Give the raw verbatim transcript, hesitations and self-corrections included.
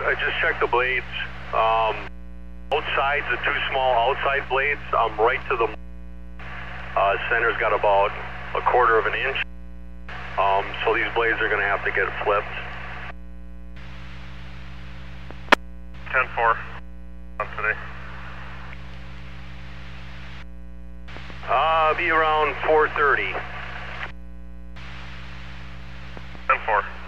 I just checked the blades. Um, both sides, the two small outside blades, um, right to the uh, center's got about a quarter of an inch. Um, so these blades are going to have to get flipped. ten four on today. Uh, be around four thirty. ten four.